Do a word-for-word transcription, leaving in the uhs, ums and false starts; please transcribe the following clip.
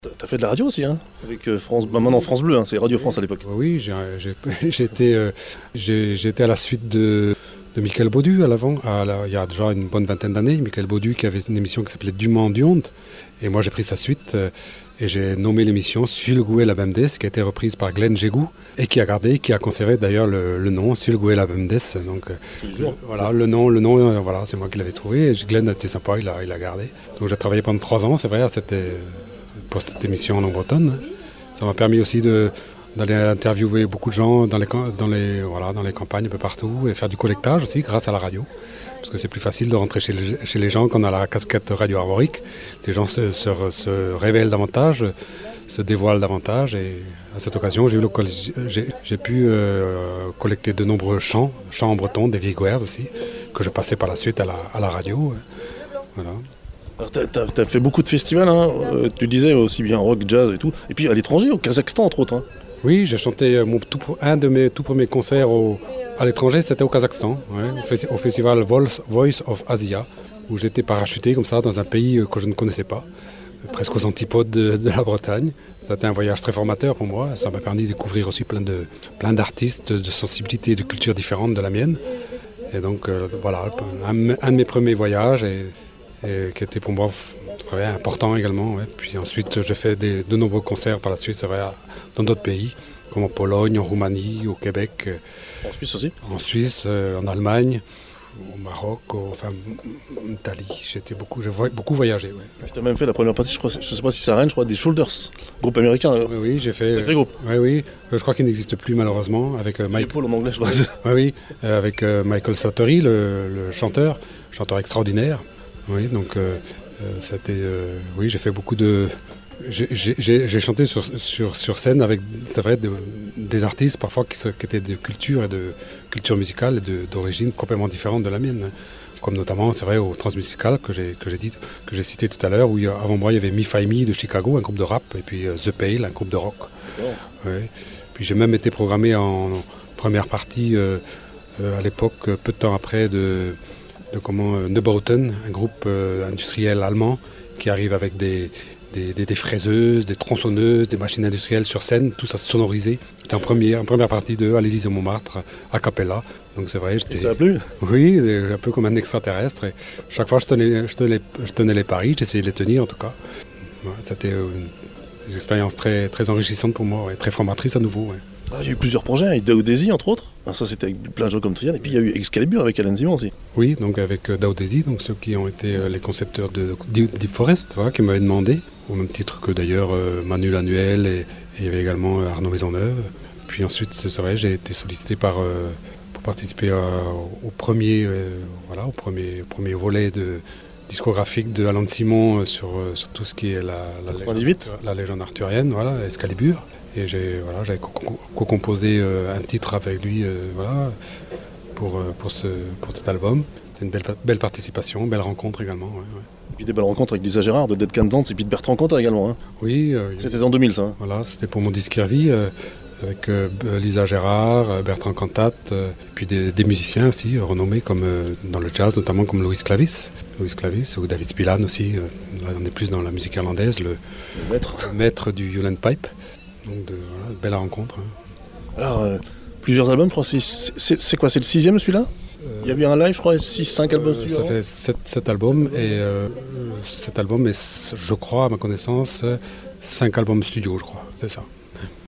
T'as fait de la radio aussi, hein, avec euh, France, bah maintenant France Bleu, hein, c'est Radio France à l'époque. Oui, j'ai, j'ai, j'ai été, euh, j'ai, j'ai été à la suite de, de Michael Baudu à l'avant, à la, il y a déjà une bonne vingtaine d'années. Michael Baudu qui avait une émission qui s'appelait Du Mans du Honte, et moi j'ai pris sa suite euh, et j'ai nommé l'émission Sulgoué la Bemdes, qui a été reprise par Glenn Jégou et qui a gardé, qui a conservé d'ailleurs le, le nom Sulgoué la Bemdes. Donc euh, voilà, le nom, le nom, euh, voilà, c'est moi qui l'avais trouvé. Et Glenn était sympa, il a, il a gardé. Donc j'ai travaillé pendant trois ans, c'est vrai, c'était pour cette émission en bretonne. Ça m'a permis aussi de, d'aller interviewer beaucoup de gens dans les, dans, les, voilà, dans les campagnes un peu partout et faire du collectage aussi grâce à la radio. Parce que c'est plus facile de rentrer chez les, chez les gens quand on a la casquette radio armorique. Les gens se, se, se révèlent davantage, se dévoilent davantage. Et à cette occasion, j'ai, eu le, j'ai, j'ai pu euh, collecter de nombreux chants, chants en breton, des vieilles guerres aussi, que je passais par la suite à la, à la radio. Voilà. Alors t'as, t'as, t'as fait beaucoup de festivals, hein, euh, tu disais aussi bien rock, jazz et tout, et puis à l'étranger, au Kazakhstan entre autres. Hein. Oui, j'ai chanté mon tout, un de mes tout premiers concerts au, à l'étranger, c'était au Kazakhstan, ouais, au, fes- au festival Voice of Asia, où j'étais parachuté comme ça dans un pays que je ne connaissais pas, presque aux antipodes de, de la Bretagne. C'était un voyage très formateur pour moi, ça m'a permis de découvrir aussi plein, de, plein d'artistes, de sensibilités et de cultures différentes de la mienne. Et donc euh, voilà, un, un de mes premiers voyages. Et, Et qui était pour moi très important également. Ouais. Puis ensuite, j'ai fait des, de nombreux concerts par la suite, c'est vrai, dans d'autres pays, comme en Pologne, en Roumanie, au Québec. En Suisse aussi. En Suisse, euh, en Allemagne, au Maroc, au, enfin, en Italie. J'étais beaucoup, j'ai beaucoup voyagé. Ouais. Tu as même fait la première partie, je crois, je sais pas si ça règne, je crois, des Shoulders, groupe américain. Oui, oui, j'ai fait. Sacré groupe. Oui, oui. Je crois qu'il n'existe plus malheureusement. Avec euh, Mike. Paul en anglais, je crois. Oui, oui. Euh, avec euh, Michael Slattery, le, le chanteur, chanteur extraordinaire. Oui, donc. Euh, Euh, ça a été, euh, oui, j'ai fait beaucoup de... J'ai, j'ai, j'ai chanté sur, sur, sur scène avec, c'est vrai, de, des artistes parfois qui, qui étaient de culture et de culture musicale et de, d'origine complètement différente de la mienne. Comme notamment, c'est vrai, au Transmusical que j'ai, que j'ai dit, que j'ai cité tout à l'heure, où il y a, avant moi il y avait Mi Fi Mi de Chicago, un groupe de rap, et puis euh, The Pale, un groupe de rock. Ouais. Puis j'ai même été programmé en, en première partie euh, euh, à l'époque, peu de temps après, de... de comment euh, Neubauten, un groupe euh, industriel allemand qui arrive avec des, des, des, des fraiseuses, des tronçonneuses, des machines industrielles sur scène, tout ça sonorisé. J'étais en première, en première partie de à l'Élysée Montmartre, a cappella. Donc c'est vrai, j'étais. Et ça a plu ? Oui, un peu comme un extraterrestre. Et chaque fois, je tenais, je, tenais, je tenais les paris, j'essayais de les tenir en tout cas. Ouais, c'était une, une expérience très, très enrichissante pour moi, ouais, très formatrice à nouveau. Ouais. Ah, il y a eu plusieurs projets, avec Daoudesi entre autres. Alors ça c'était avec plein de gens comme Trian, et puis il y a eu Excalibur avec Alain Simon aussi. Oui, donc avec euh, Daoudesi, donc ceux qui ont été euh, les concepteurs de Deep Forest, voilà, qui m'avaient demandé, au même titre que d'ailleurs euh, Manu Lanuel, et, et il y avait également euh, Arnaud Maisonneuve. Puis ensuite, c'est vrai, j'ai été sollicité par, euh, pour participer à, au, premier, euh, voilà, au premier, premier volet de, discographique de Alain Simon euh, sur, euh, sur tout ce qui est la, la, légende, la légende arthurienne, voilà, Excalibur. Et j'ai, voilà, j'avais co-composé euh, un titre avec lui euh, voilà, pour, euh, pour, ce, pour cet album. C'était une belle, belle participation, belle rencontre également. Ouais, ouais. Et puis des belles rencontres avec Lisa Gérard de Dead Can Dance et puis de Bertrand Cantat également. Hein. Oui. Euh, c'était en deux mille ça. Hein. Voilà, c'était pour mon disque Kirby euh, avec euh, Lisa Gérard, Bertrand Cantat, euh, et puis des, des musiciens aussi renommés comme, euh, dans le jazz, notamment comme Louis Clavis, Louis Clavis ou David Spillan aussi. Euh, là, on est plus dans la musique irlandaise, le, le maître. le maître du Hewlett Pipe. Donc, de, voilà, belle rencontre. Hein. Alors, euh, plusieurs albums, je crois. C'est, c'est, c'est quoi, c'est le sixième celui-là euh, Il y a eu un live, je crois, six, cinq albums euh, studio. Ça fait sept albums, et euh, cet album est, je crois, à ma connaissance, cinq albums studio, je crois. C'est ça.